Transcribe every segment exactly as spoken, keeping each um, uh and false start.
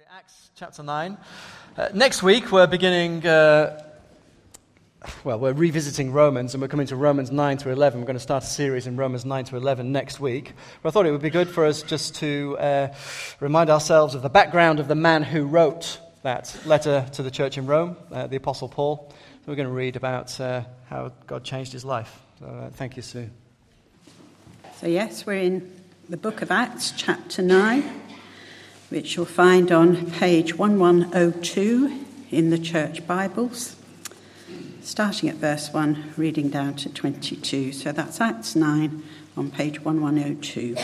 Acts chapter nine. Uh, next week we're beginning, uh, well, we're revisiting Romans, and we're coming to Romans nine to eleven. We're going to start a series in Romans nine to eleven next week. But I thought it would be good for us just to uh, remind ourselves of the background of the man who wrote that letter to the church in Rome, uh, the Apostle Paul. So we're going to read about uh, how God changed his life. So uh, thank you, Sue. So yes, we're in the book of Acts, chapter nine, which you'll find on page eleven oh two in the church Bibles, starting at verse one, reading down to twenty-two. So that's Acts nine on page eleven oh two.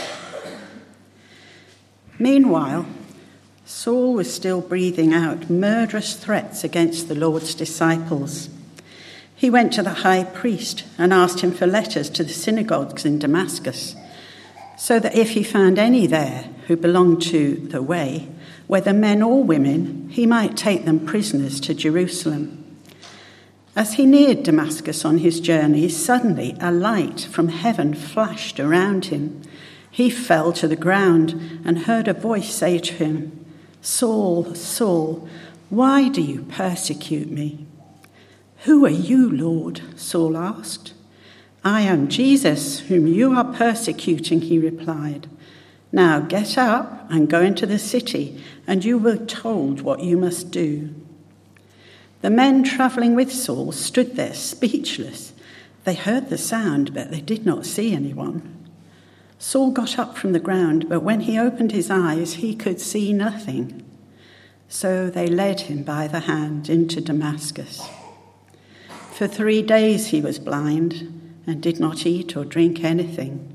Meanwhile, Saul was still breathing out murderous threats against the Lord's disciples. He went to the high priest and asked him for letters to the synagogues in Damascus, so that if he found any there who belonged to the way, whether men or women, he might take them prisoners to Jerusalem. As he neared Damascus on his journey, suddenly a light from heaven flashed around him. He fell to the ground and heard a voice say to him, "Saul, Saul, why do you persecute me?" "Who are you, Lord?" Saul asked. "I am Jesus, whom you are persecuting," he replied. "Now get up and go into the city, and you will be told what you must do." The men travelling with Saul stood there speechless. They heard the sound, but they did not see anyone. Saul got up from the ground, but when he opened his eyes, he could see nothing. So they led him by the hand into Damascus. For three days he was blind and did not eat or drink anything.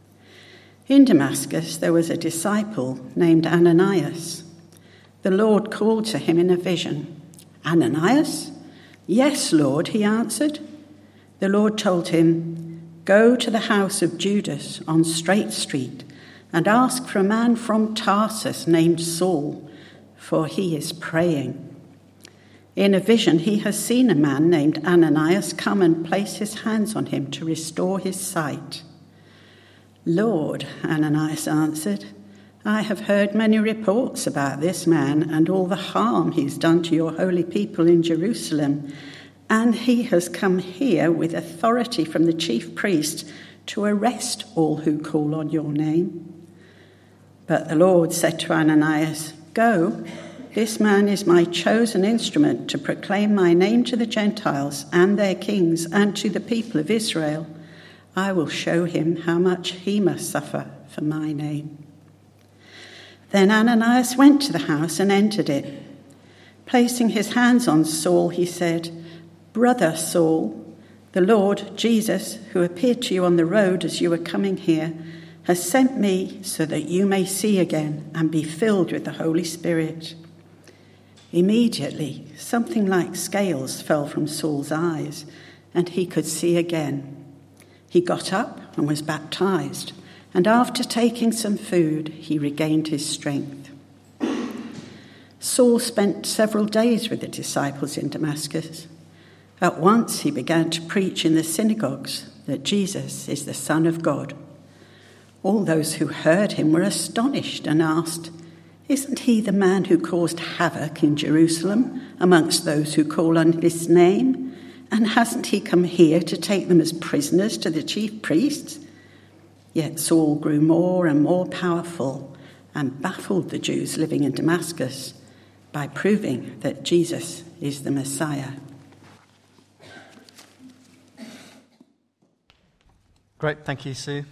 In Damascus there was a disciple named Ananias. The Lord called to him in a vision. "Ananias?" "Yes, Lord," he answered. The Lord told him, "Go to the house of Judas on Straight Street and ask for a man from Tarsus named Saul, for he is praying. In a vision he has seen a man named Ananias come and place his hands on him to restore his sight." "Lord," Ananias answered, "I have heard many reports about this man and all the harm he's done to your holy people in Jerusalem, and he has come here with authority from the chief priest to arrest all who call on your name." But the Lord said to Ananias, "Go. This man is my chosen instrument to proclaim my name to the Gentiles and their kings and to the people of Israel. I will show him how much he must suffer for my name." Then Ananias went to the house and entered it. Placing his hands on Saul, he said, "Brother Saul, the Lord Jesus, who appeared to you on the road as you were coming here, has sent me so that you may see again and be filled with the Holy Spirit." Immediately, something like scales fell from Saul's eyes, and he could see again. He got up and was baptized, and after taking some food, he regained his strength. Saul spent several days with the disciples in Damascus. At once he began to preach in the synagogues that Jesus is the Son of God. All those who heard him were astonished and asked, "Isn't he the man who caused havoc in Jerusalem amongst those who call on his name? And hasn't he come here to take them as prisoners to the chief priests?" Yet Saul grew more and more powerful and baffled the Jews living in Damascus by proving that Jesus is the Messiah. Great, thank you, Sue.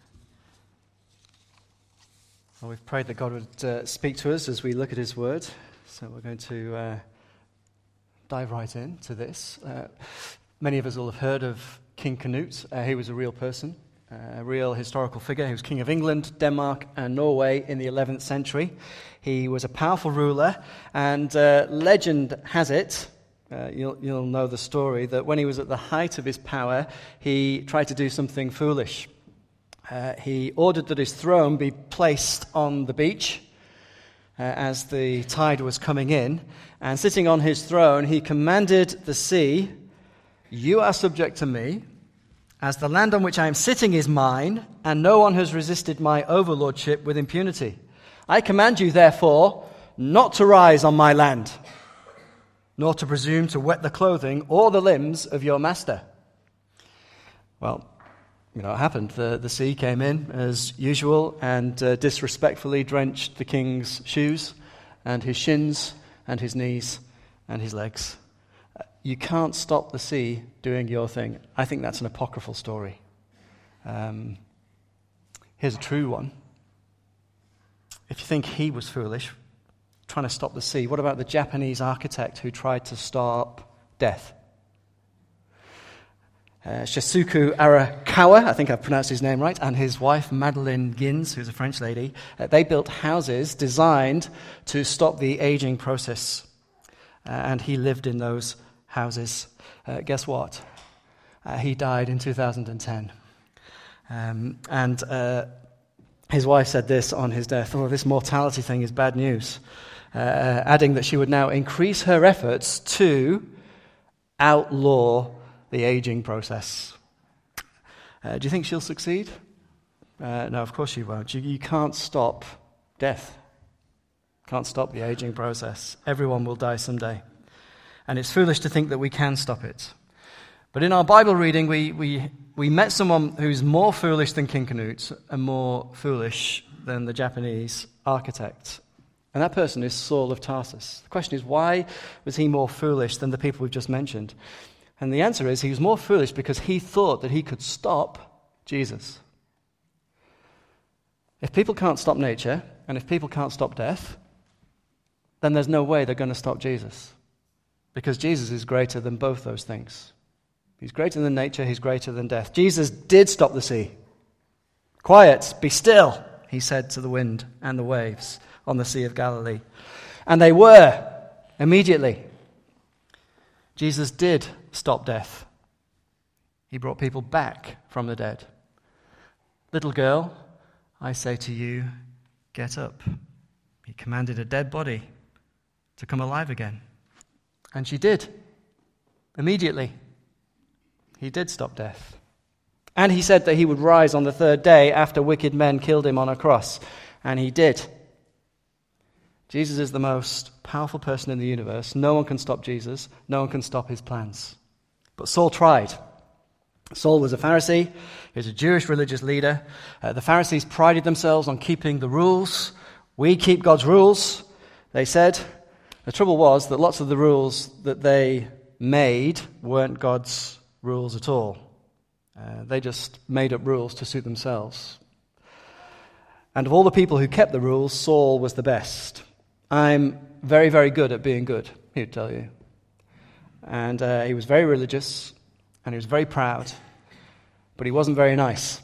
Well, we've prayed that God would uh, speak to us as we look at his word, so we're going to uh, dive right into this. Uh, many of us will have heard of King Canute. Uh, he was a real person, uh, a real historical figure. He was king of England, Denmark, and Norway in the eleventh century. He was a powerful ruler, and uh, legend has it, uh, you'll, you'll know the story, that when he was at the height of his power, he tried to do something foolish. Uh, he ordered that his throne be placed on the beach uh, as the tide was coming in, and sitting on his throne, he commanded the sea, "You are subject to me, as the land on which I am sitting is mine, and no one has resisted my overlordship with impunity. I command you, therefore, not to rise on my land, nor to presume to wet the clothing or the limbs of your master. Well, you know what happened. The, the sea came in as usual and uh, disrespectfully drenched the king's shoes and his shins and his knees and his legs. You can't stop the sea doing your thing. I think that's an apocryphal story. Um, here's a true one. If you think he was foolish, trying to stop the sea, what about the Japanese architect who tried to stop death? Uh, Shisuke Arakawa, I think I've pronounced his name right, and his wife Madeleine Gins, who's a French lady, uh, they built houses designed to stop the aging process. Uh, and he lived in those houses. Uh, guess what? Uh, he died in two thousand ten. Um, and uh, his wife said this on his death: "Oh, this mortality thing is bad news," uh, adding that she would now increase her efforts to outlaw the aging process. Uh, do you think she'll succeed? Uh, no, of course she won't. You, you can't stop death. Can't stop the aging process. Everyone will die someday. And it's foolish to think that we can stop it. But in our Bible reading, we, we, we met someone who's more foolish than King Canute and more foolish than the Japanese architect. And that person is Saul of Tarsus. The question is, why was he more foolish than the people we've just mentioned? And the answer is, he was more foolish because he thought that he could stop Jesus. If people can't stop nature, and if people can't stop death, then there's no way they're going to stop Jesus. Because Jesus is greater than both those things. He's greater than nature, he's greater than death. Jesus did stop the sea. "Quiet, be still," he said to the wind and the waves on the Sea of Galilee. And they were, immediately. Jesus did stop death. He brought people back from the dead. "Little girl, I say to you, get up." He commanded a dead body to come alive again. And she did. Immediately. He did stop death. And he said that he would rise on the third day after wicked men killed him on a cross. And he did. Jesus is the most powerful person in the universe. No one can stop Jesus. No one can stop his plans. But Saul tried. Saul was a Pharisee. He was a Jewish religious leader. Uh, the Pharisees prided themselves on keeping the rules. We keep God's rules, they said. The trouble was that lots of the rules that they made weren't God's rules at all. Uh, they just made up rules to suit themselves. And of all the people who kept the rules, Saul was the best. "I'm very, very good at being good," he'd tell you. And uh, he was very religious, and he was very proud, but he wasn't very nice.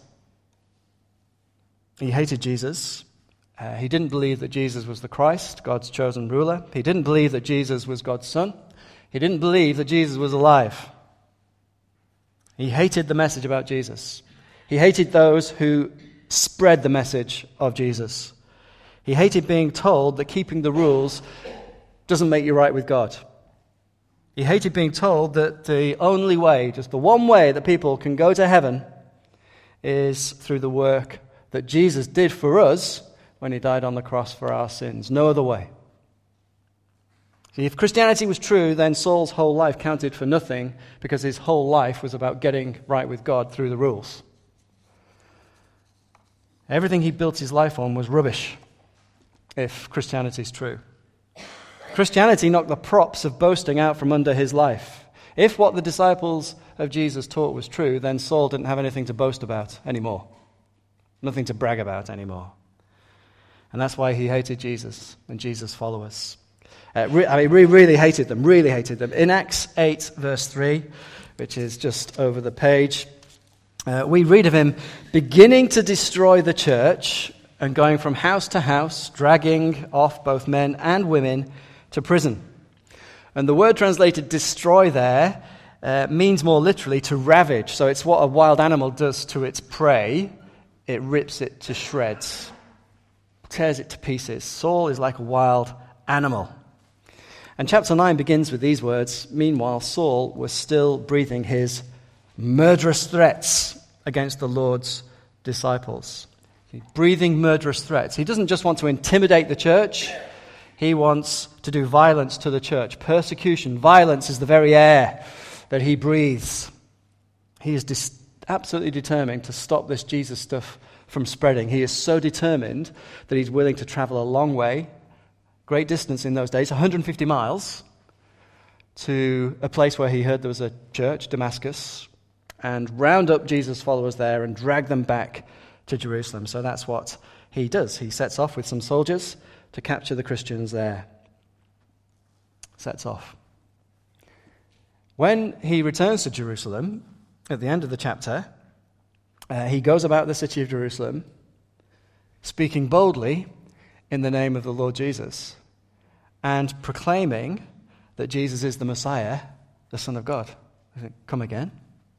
He hated Jesus. Uh, he didn't believe that Jesus was the Christ, God's chosen ruler. He didn't believe that Jesus was God's son. He didn't believe that Jesus was alive. He hated the message about Jesus. He hated those who spread the message of Jesus. He hated being told that keeping the rules doesn't make you right with God. He hated being told that the only way, just the one way that people can go to heaven is through the work that Jesus did for us when he died on the cross for our sins. No other way. See, if Christianity was true, then Saul's whole life counted for nothing because his whole life was about getting right with God through the rules. Everything he built his life on was rubbish, if Christianity is true. Christianity knocked the props of boasting out from under his life. If what the disciples of Jesus taught was true, then Saul didn't have anything to boast about anymore. Nothing to brag about anymore. And that's why he hated Jesus and Jesus' followers. Uh, re- I mean, we really hated them, really hated them. In Acts eight, verse three, which is just over the page, uh, we read of him beginning to destroy the church and going from house to house, dragging off both men and women to prison. And the word translated destroy there uh, means more literally to ravage. So it's what a wild animal does to its prey. It rips it to shreds, tears it to pieces. Saul is like a wild animal. And chapter nine begins with these words: "Meanwhile, Saul was still breathing his murderous threats against the Lord's disciples." He's breathing murderous threats. He doesn't just want to intimidate the church. He wants to do violence to the church. Persecution, violence is the very air that he breathes. He is dis- absolutely determined to stop this Jesus stuff from spreading. He is so determined that he's willing to travel a long way, great distance in those days, one hundred fifty miles, to a place where he heard there was a church, Damascus, and round up Jesus' followers there and drag them back to Jerusalem. So that's what he does. He sets off with some soldiers to capture the Christians there. Sets off. When he returns to Jerusalem, at the end of the chapter, uh, he goes about the city of Jerusalem, speaking boldly in the name of the Lord Jesus, and proclaiming that Jesus is the Messiah, the Son of God. I think, come again.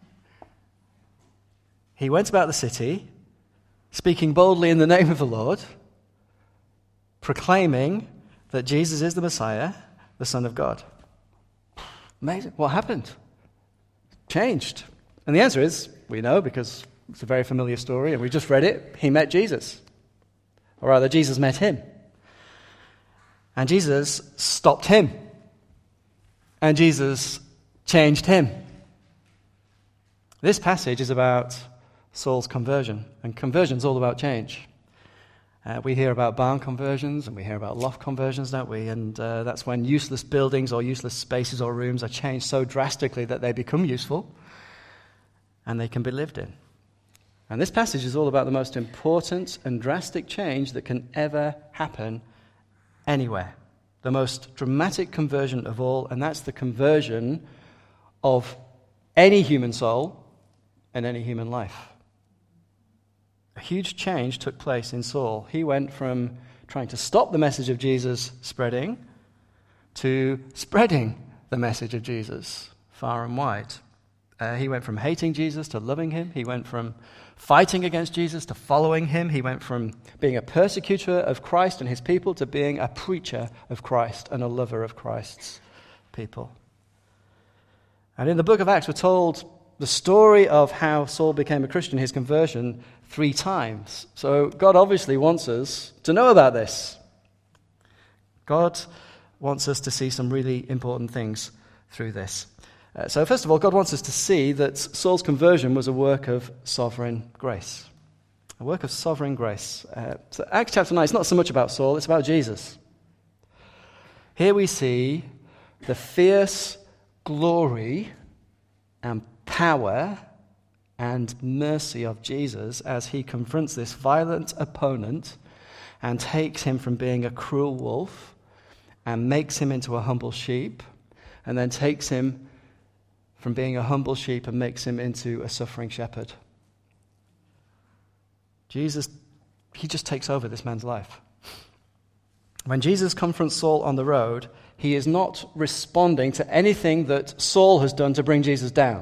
He went about the city, speaking boldly in the name of the Lord, proclaiming that Jesus is the Messiah, the Son of God. Amazing. What happened? Changed. And the answer is, we know, because it's a very familiar story, and we just read it. He met Jesus. Or rather, Jesus met him. And Jesus stopped him. And Jesus changed him. This passage is about Saul's conversion. And conversion's all about change. Uh, we hear about barn conversions and we hear about loft conversions, don't we? And uh, that's when useless buildings or useless spaces or rooms are changed so drastically that they become useful and they can be lived in. And this passage is all about the most important and drastic change that can ever happen anywhere. The most dramatic conversion of all, and that's the conversion of any human soul and any human life. A huge change took place in Saul. He went from trying to stop the message of Jesus spreading to spreading the message of Jesus far and wide. Uh, he went from hating Jesus to loving him. He went from fighting against Jesus to following him. He went from being a persecutor of Christ and his people to being a preacher of Christ and a lover of Christ's people. And in the book of Acts, we're told the story of how Saul became a Christian, his conversion, three times. So God obviously wants us to know about this. God wants us to see some really important things through this. Uh, so first of all, God wants us to see that Saul's conversion was a work of sovereign grace. A work of sovereign grace. Uh, so Acts chapter nine, it's not so much about Saul, it's about Jesus. Here we see the fierce glory and power and mercy of Jesus as he confronts this violent opponent and takes him from being a cruel wolf and makes him into a humble sheep, and then takes him from being a humble sheep and makes him into a suffering shepherd. Jesus, he just takes over this man's life. When Jesus confronts Saul on the road, he is not responding to anything that Saul has done to bring Jesus down.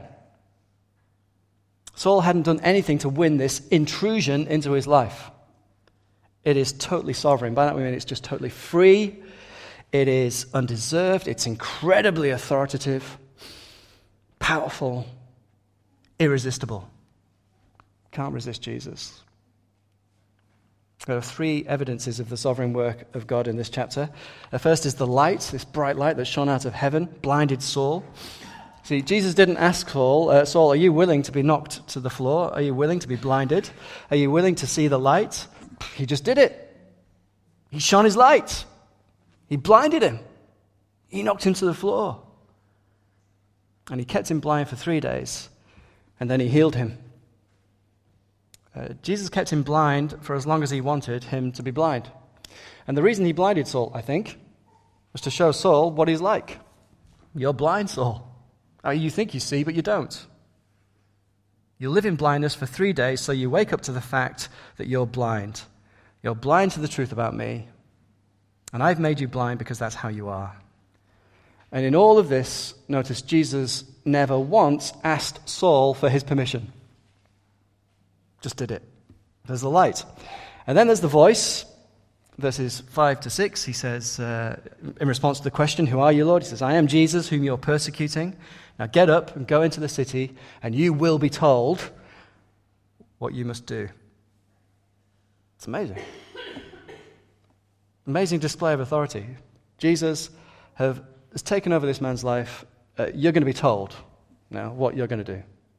Saul hadn't done anything to win this intrusion into his life. It is totally sovereign. By that we mean it's just totally free. It is undeserved. It's incredibly authoritative, powerful, irresistible. Can't resist Jesus. There are three evidences of the sovereign work of God in this chapter. The first is the light, this bright light that shone out of heaven, blinded Saul. See, Jesus didn't ask Saul, uh, Saul, are you willing to be knocked to the floor? Are you willing to be blinded? Are you willing to see the light? He just did it. He shone his light. He blinded him. He knocked him to the floor. And he kept him blind for three days. And then he healed him. Uh, Jesus kept him blind for as long as he wanted him to be blind. And the reason he blinded Saul, I think, was to show Saul what he's like. You're blind, Saul. Uh, you think you see, but you don't. You live in blindness for three days, so you wake up to the fact that you're blind. You're blind to the truth about me. And I've made you blind because that's how you are. And in all of this, notice Jesus never once asked Saul for his permission. Just did it. There's the light. And then there's the voice. Verses five to six, he says, uh, in response to the question, who are you, Lord? He says, I am Jesus, whom you're persecuting. Now get up and go into the city, and you will be told what you must do. It's amazing. Amazing display of authority. Jesus have, has taken over this man's life. Uh, you're going to be told now what you're going to do.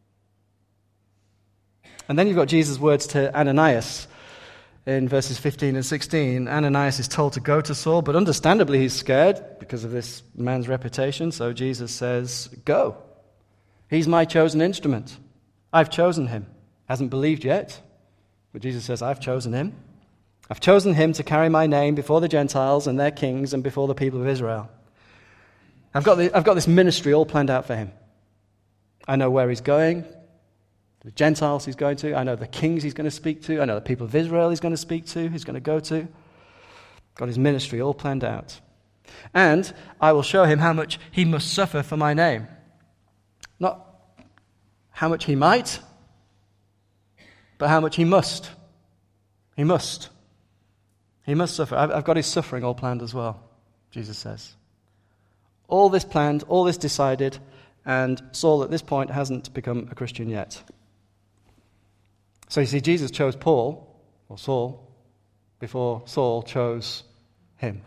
And then you've got Jesus' words to Ananias in verses fifteen and sixteen. Ananias is told to go to Saul, but understandably he's scared because of this man's reputation. So Jesus says, go. He's my chosen instrument. I've chosen him. Hasn't believed yet, but Jesus says, I've chosen him. I've chosen him to carry my name before the Gentiles and their kings and before the people of Israel. I've got, the, I've got this ministry all planned out for him. I know where he's going, the Gentiles he's going to. I know the kings he's going to speak to. I know the people of Israel he's going to speak to, he's going to go to. Got his ministry all planned out. And I will show him how much he must suffer for my name. Not how much he might, but how much he must. He must. He must suffer. I've, I've got his suffering all planned as well, Jesus says. All this planned, all this decided, and Saul at this point hasn't become a Christian yet. So you see, Jesus chose Paul, or Saul, before Saul chose him.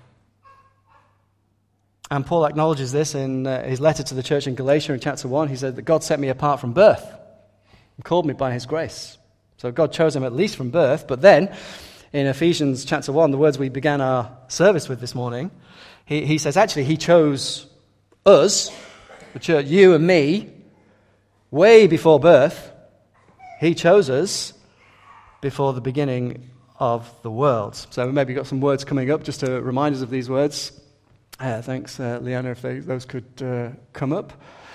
And Paul acknowledges this in uh, his letter to the church in Galatia in chapter one. He said that God set me apart from birth and called me by his grace. So God chose him at least from birth. But then, in Ephesians chapter one, the words we began our service with this morning, he, he says actually he chose us, the church, you and me, way before birth. He chose us before the beginning of the world. So we maybe got some words coming up just to remind us of these words. Uh, thanks, uh, Leanna, if they, those could uh, come up.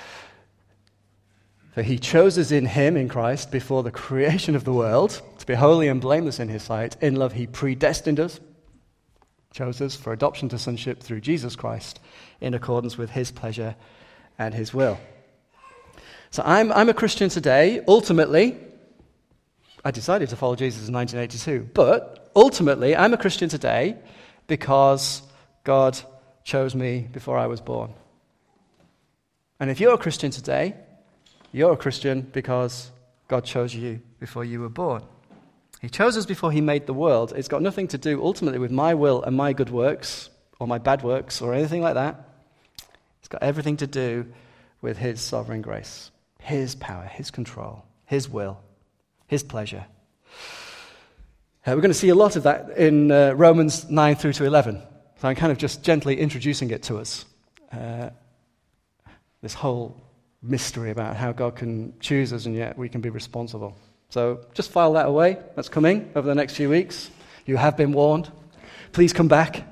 For he chose us in him, in Christ, before the creation of the world, to be holy and blameless in his sight. In love he predestined us, chose us for adoption to sonship through Jesus Christ, in accordance with his pleasure and his will. So I'm, I'm a Christian today. Ultimately, I decided to follow Jesus in nineteen eighty-two. But ultimately, I'm a Christian today because God chose me before I was born. And if you're a Christian today, you're a Christian because God chose you before you were born. He chose us before he made the world. It's got nothing to do ultimately with my will and my good works or my bad works or anything like that. It's got everything to do with his sovereign grace, his power, his control, his will, his pleasure. Uh, we're going to see a lot of that in uh, Romans nine through to eleven. So I'm kind of just gently introducing it to us. Uh, this whole mystery about how God can choose us and yet we can be responsible. So just file that away. That's coming over the next few weeks. You have been warned. Please come back.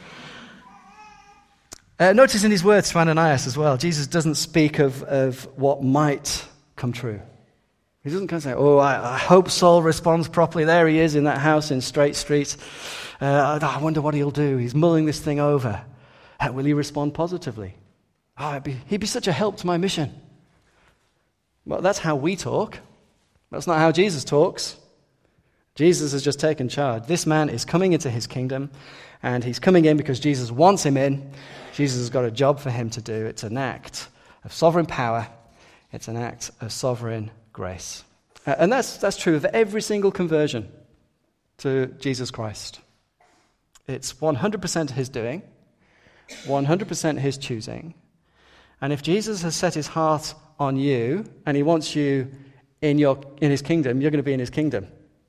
Uh, notice in his words to Ananias as well, Jesus doesn't speak of, of what might come true. He doesn't kind of say, oh, I, I hope Saul responds properly. There he is in that house in Straight Street. Uh, I wonder what he'll do. He's mulling this thing over. Uh, will he respond positively? Oh, he'd be, he'd be such a help to my mission. Well, that's how we talk. That's not how Jesus talks. Jesus has just taken charge. This man is coming into his kingdom, and he's coming in because Jesus wants him in. Jesus has got a job for him to do. It's an act of sovereign power. It's an act of sovereign grace. Uh, and that's that's true of every single conversion to Jesus Christ. It's one hundred percent his doing, one hundred percent his choosing. And if Jesus has set his heart on you and he wants you in your in his kingdom, you're going to be in his kingdom.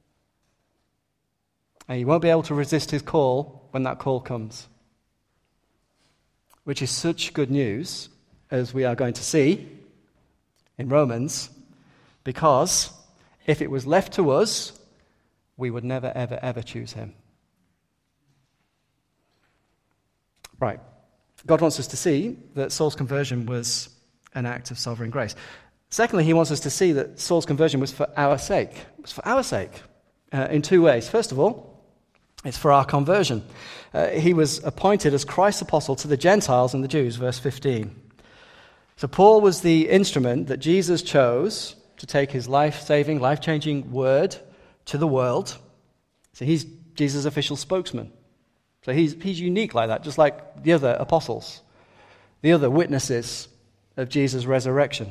And you won't be able to resist his call when that call comes. Which is such good news, as we are going to see in Romans, because if it was left to us, we would never, ever, ever choose him. Right. God wants us to see that Saul's conversion was an act of sovereign grace. Secondly, he wants us to see that Saul's conversion was for our sake. It was for our sake uh, in two ways. First of all, it's for our conversion. Uh, he was appointed as Christ's apostle to the Gentiles and the Jews, verse fifteen. So Paul was the instrument that Jesus chose to take his life-saving, life-changing word to the world. So he's Jesus' official spokesman. So he's, he's unique like that, just like the other apostles, the other witnesses of Jesus' resurrection.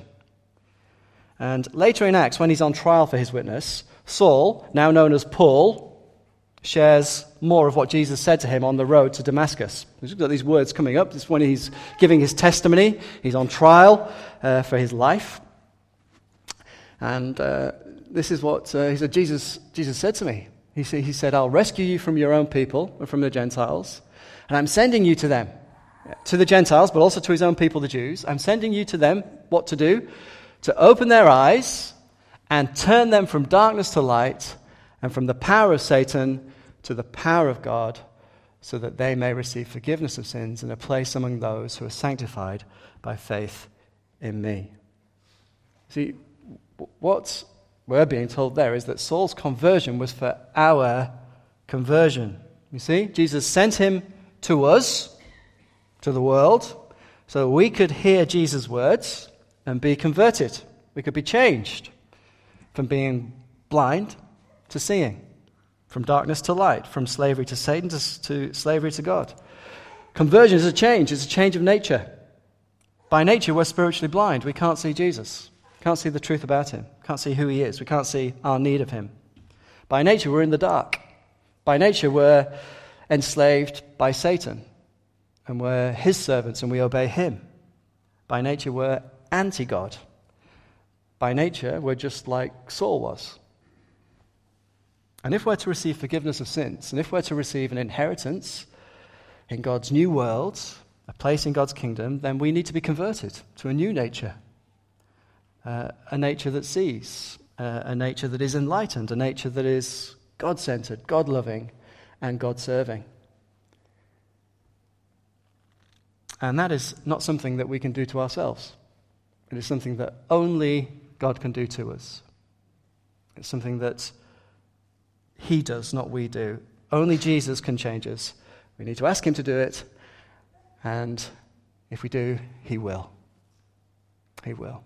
And later in Acts, when he's on trial for his witness, Saul, now known as Paul, shares more of what Jesus said to him on the road to Damascus. We've got these words coming up. This is when he's giving his testimony. He's on trial uh, for his life. And uh, this is what uh, he said, Jesus, Jesus said to me. He, say, he said, I'll rescue you from your own people, and from the Gentiles, and I'm sending you to them, to the Gentiles, but also to his own people, the Jews. I'm sending you to them, what to do? To open their eyes and turn them from darkness to light, and from the power of Satan to the power of God, so that they may receive forgiveness of sins and a place among those who are sanctified by faith in me. See, what we're being told there is that Saul's conversion was for our conversion. You see, Jesus sent him to us, to the world, so we could hear Jesus' words and be converted. We could be changed from being blind to seeing, from darkness to light, from slavery to Satan to, to slavery to God. Conversion is a change. It's a change of nature. By nature, we're spiritually blind. We can't see Jesus. Can't see the truth about him. Can't see who he is. We can't see our need of him. By nature, we're in the dark. By nature, we're enslaved by Satan. And we're his servants and we obey him. By nature, we're anti-God. By nature, we're just like Saul was. And if we're to receive forgiveness of sins, and if we're to receive an inheritance in God's new world, a place in God's kingdom, then we need to be converted to a new nature. Uh, a nature that sees, uh, a nature that is enlightened, a nature that is God-centered, God-loving, and God-serving. And that is not something that we can do to ourselves. It is something that only God can do to us. It's something that he does, not we do. Only Jesus can change us. We need to ask him to do it, and if we do, he will. He will.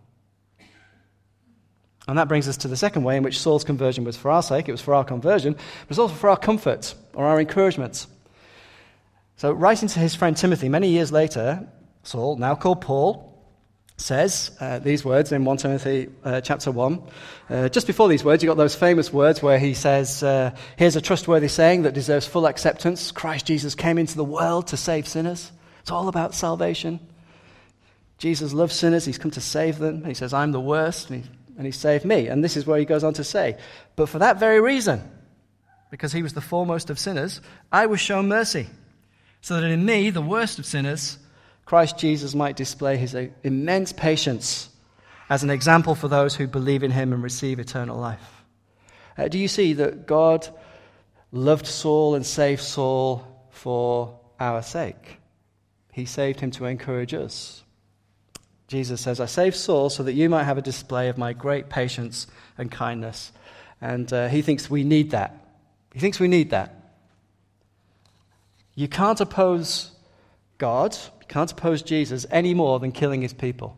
And that brings us to the second way in which Saul's conversion was for our sake. It was for our conversion, but it's also for our comfort or our encouragement. So writing to his friend Timothy many years later, Saul, now called Paul, says uh, these words in First Timothy uh, chapter one. Uh, just before these words, you've got those famous words where he says, uh, here's a trustworthy saying that deserves full acceptance. Christ Jesus came into the world to save sinners. It's all about salvation. Jesus loves sinners. He's come to save them. He says, I'm the worst, and he, and he saved me. And this is where he goes on to say, but for that very reason, because he was the foremost of sinners, I was shown mercy, so that in me, the worst of sinners, Christ Jesus might display his immense patience as an example for those who believe in him and receive eternal life. Uh, do you see that God loved Saul and saved Saul for our sake? He saved him to encourage us. Jesus says, I saved Saul so that you might have a display of my great patience and kindness. And uh, he thinks we need that. He thinks we need that. You can't oppose God, you can't oppose Jesus any more than killing his people.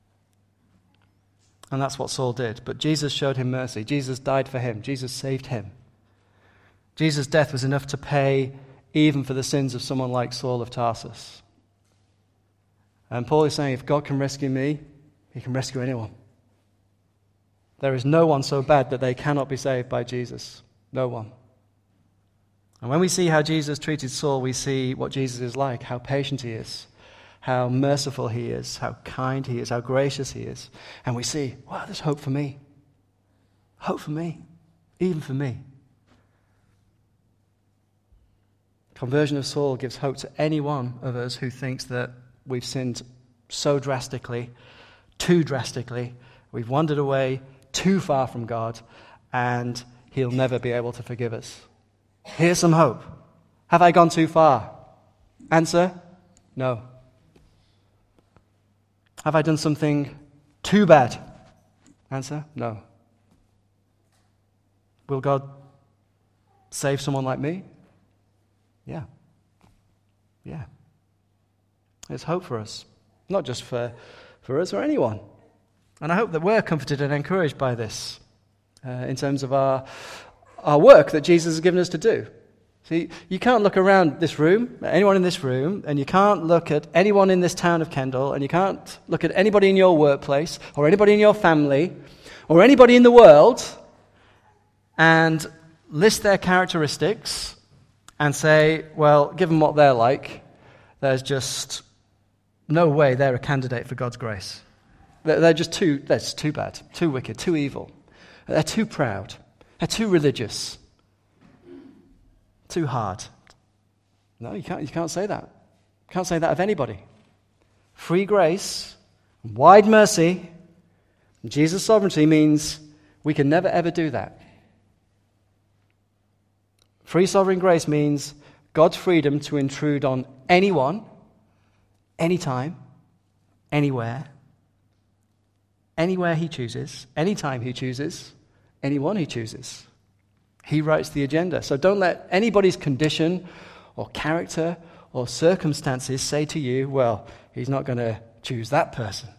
And that's what Saul did. But Jesus showed him mercy. Jesus died for him. Jesus saved him. Jesus' death was enough to pay even for the sins of someone like Saul of Tarsus. And Paul is saying, if God can rescue me, he can rescue anyone. There is no one so bad that they cannot be saved by Jesus. No one. And when we see how Jesus treated Saul, we see what Jesus is like, how patient he is, how merciful he is, how kind he is, how gracious he is. And we see, wow, there's hope for me. Hope for me. Even for me. Conversion of Saul gives hope to any one of us who thinks that we've sinned so drastically, too drastically, we've wandered away too far from God, and he'll never be able to forgive us. Here's some hope. Have I gone too far? Answer, no. Have I done something too bad? Answer, no. Will God save someone like me? Yeah. Yeah. There's hope for us, not just for, for us or anyone. And I hope that we're comforted and encouraged by this uh, in terms of our, our work that Jesus has given us to do. See, you can't look around this room, anyone in this room, and you can't look at anyone in this town of Kendal, and you can't look at anybody in your workplace, or anybody in your family, or anybody in the world, and list their characteristics and say, well, given what they're like, there's just no way they're a candidate for God's grace. They're, they're just too, that's too bad, too wicked, too evil. They're too proud. They're too religious. Too hard. No, you can't, you can't say that. You can't say that of anybody. Free grace, wide mercy, Jesus' sovereignty means we can never ever do that. Free sovereign grace means God's freedom to intrude on anyone, anytime, anywhere, anywhere he chooses, anytime he chooses, anyone he chooses. He writes the agenda. So don't let anybody's condition or character or circumstances say to you, well, he's not going to choose that person.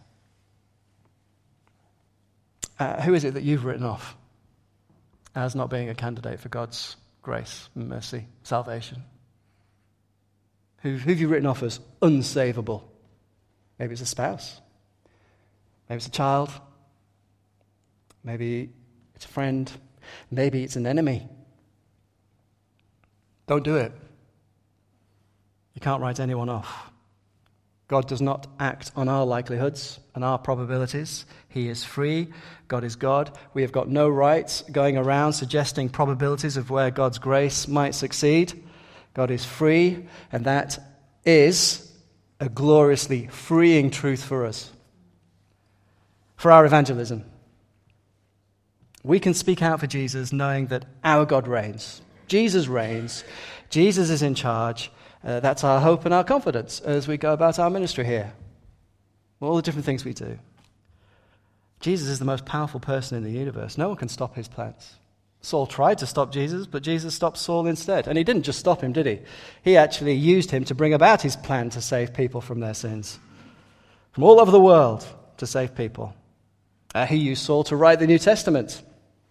Uh, who is it that you've written off as not being a candidate for God's grace, mercy, salvation? Who, who have you written off as unsavable? Maybe it's a spouse. Maybe it's a child. Maybe it's a friend. Maybe it's an enemy. Don't do it. You can't write anyone off. God does not act on our likelihoods and our probabilities. He is free. God is God. We have got no right going around suggesting probabilities of where God's grace might succeed. God is free, and that is a gloriously freeing truth for us. For our evangelism, we can speak out for Jesus knowing that our God reigns. Jesus reigns. Jesus is in charge. Uh, that's our hope and our confidence as we go about our ministry here. All the different things we do. Jesus is the most powerful person in the universe. No one can stop his plans. Saul tried to stop Jesus, but Jesus stopped Saul instead. And he didn't just stop him, did he? He actually used him to bring about his plan to save people from their sins. From all over the world to save people. Uh, he used Saul to write the New Testament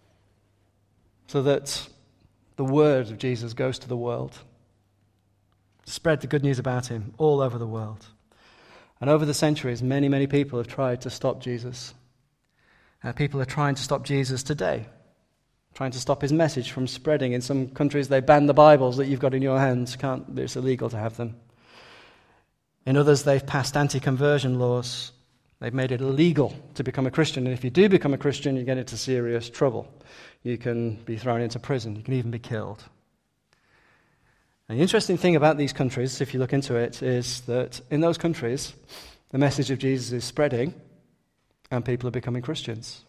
so that the word of Jesus goes to the world. Spread the good news about him all over the world. And over the centuries, many, many people have tried to stop Jesus. Uh, people are trying to stop Jesus today, trying to stop his message from spreading. In some countries, they ban the Bibles that you've got in your hands. Can't, it's illegal to have them. In others, they've passed anti-conversion laws. They've made it illegal to become a Christian. And if you do become a Christian, you get into serious trouble. You can be thrown into prison. You can even be killed. And the interesting thing about these countries, if you look into it, is that in those countries, the message of Jesus is spreading and people are becoming Christians.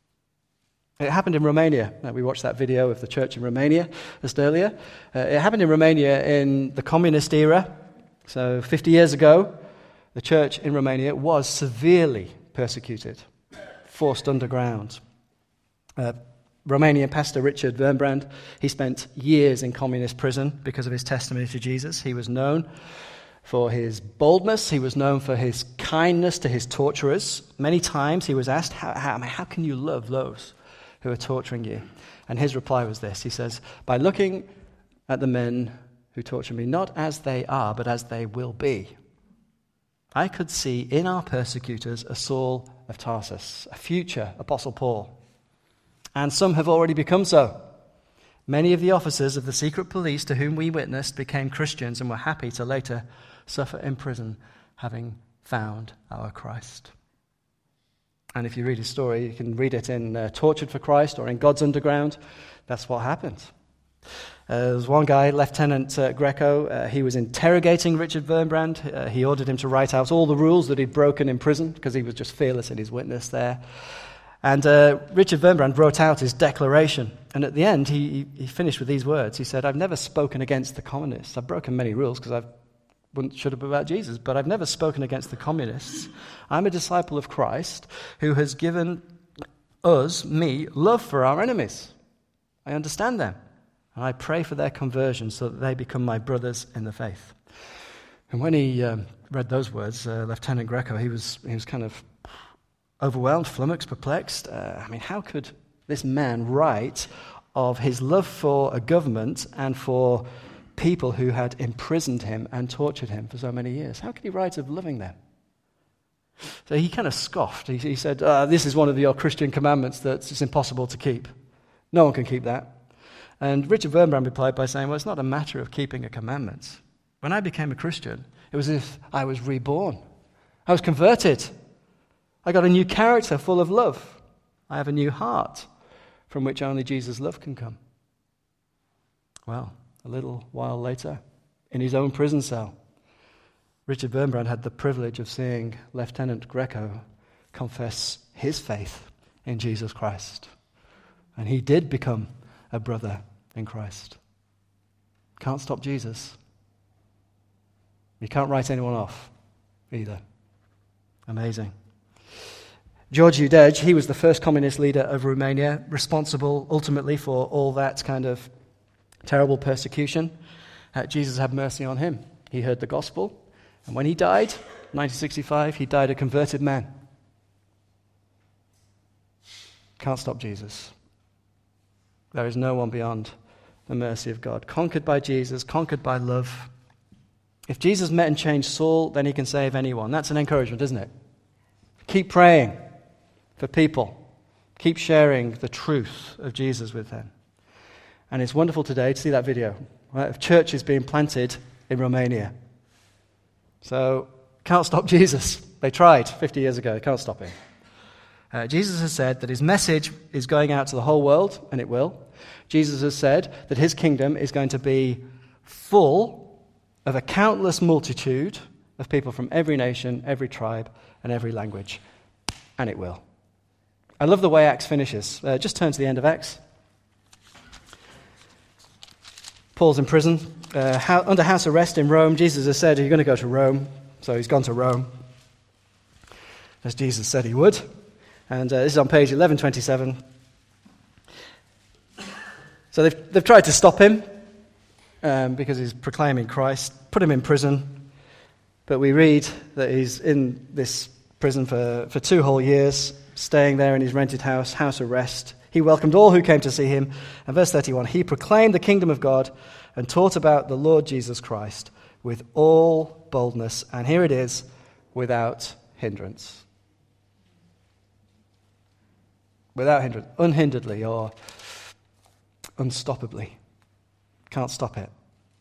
It happened in Romania. Now, we watched that video of the church in Romania just earlier. Uh, it happened in Romania in the communist era. So fifty years ago, the church in Romania was severely persecuted, forced underground. Uh, Romanian pastor Richard Wurmbrand, he spent years in communist prison because of his testimony to Jesus. He was known for his boldness. He was known for his kindness to his torturers. Many times he was asked, how, how, how can you love those who are torturing you? And his reply was this. He says, by looking at the men who torture me, not as they are, but as they will be. I could see in our persecutors a Saul of Tarsus, a future Apostle Paul. And some have already become so. Many of the officers of the secret police to whom we witnessed became Christians and were happy to later suffer in prison, having found our Christ. And if you read his story, you can read it in uh, Tortured for Christ or in God's Underground. That's what happened. Uh, there was one guy, Lieutenant uh, Greco. Uh, he was interrogating Richard Wurmbrand. Uh, he ordered him to write out all the rules that he'd broken in prison because he was just fearless in his witness there. And uh, Richard Wurmbrand wrote out his declaration. And at the end, he, he finished with these words. He said, I've never spoken against the communists. I've broken many rules because I wouldn't should have been about Jesus, but I've never spoken against the communists. I'm a disciple of Christ who has given us, me, love for our enemies. I understand them. And I pray for their conversion so that they become my brothers in the faith. And when he um, read those words, uh, Lieutenant Greco, he was he was kind of overwhelmed, flummoxed, perplexed. Uh, I mean, how could this man write of his love for a government and for people who had imprisoned him and tortured him for so many years? How could he write of loving them? So he kind of scoffed. He, he said, uh, this is one of your Christian commandments that it's impossible to keep. No one can keep that. And Richard Wurmbrand replied by saying, well, it's not a matter of keeping a commandment. When I became a Christian, it was as if I was reborn. I was converted. I got a new character full of love. I have a new heart from which only Jesus' love can come. Well, a little while later, in his own prison cell, Richard Wurmbrand had the privilege of seeing Lieutenant Greco confess his faith in Jesus Christ. And he did become a brother in Christ. Can't stop Jesus. You can't write anyone off either. Amazing. George Udej, he was the first communist leader of Romania, responsible ultimately for all that kind of terrible persecution. Uh, Jesus had mercy on him. He heard the gospel, and when he died, nineteen sixty-five, he died a converted man. Can't stop Jesus. There is no one beyond the mercy of God. Conquered by Jesus, conquered by love. If Jesus met and changed Saul, then he can save anyone. That's an encouragement, isn't it? Keep praying for people. Keep sharing the truth of Jesus with them. And it's wonderful today to see that video, right, of churches being planted in Romania. So, can't stop Jesus. They tried fifty years ago. Can't stop him. Uh, Jesus has said that his message is going out to the whole world, and it will. Jesus has said that his kingdom is going to be full of a countless multitude of people from every nation, every tribe, and every language. And it will. I love the way Acts finishes. Uh, just turn to the end of Acts. Paul's in prison, uh, how, under house arrest in Rome. Jesus has said, are you going to go to Rome? So he's gone to Rome, as Jesus said he would. And uh, this is on page eleven twenty-seven. So they've, they've tried to stop him um, because he's proclaiming Christ, put him in prison. But we read that he's in this prison for, for two whole years, staying there in his rented house, house arrest. He welcomed all who came to see him. And verse thirty-one, he proclaimed the kingdom of God and taught about the Lord Jesus Christ with all boldness. And here it is, without hindrance. Without hindrance, unhinderedly or unstoppably. Can't stop it.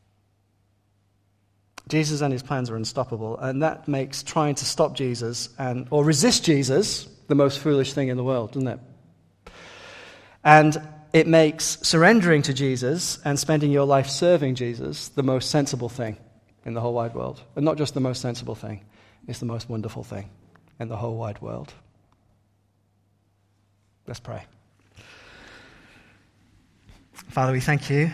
Jesus and his plans are unstoppable, and that makes trying to stop Jesus and or resist Jesus the most foolish thing in the world, doesn't it? And it makes surrendering to Jesus and spending your life serving Jesus the most sensible thing in the whole wide world. And not just the most sensible thing, it's the most wonderful thing in the whole wide world. Let's pray. Father, we thank you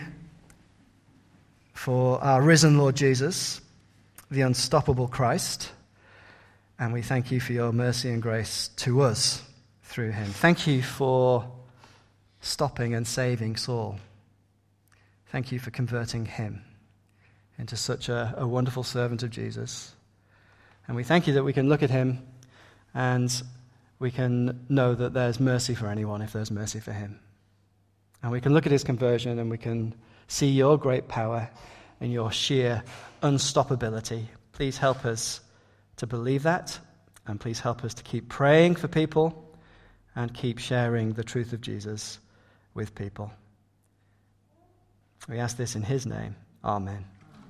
for our risen Lord Jesus, the unstoppable Christ, and we thank you for your mercy and grace to us through him. Thank you for stopping and saving Saul. Thank you for converting him into such a, a wonderful servant of Jesus. And we thank you that we can look at him and we can know that there's mercy for anyone if there's mercy for him. And we can look at his conversion and we can see your great power and your sheer unstoppability. Please help us to believe that, and please help us to keep praying for people and keep sharing the truth of Jesus with people. We ask this in his name. Amen.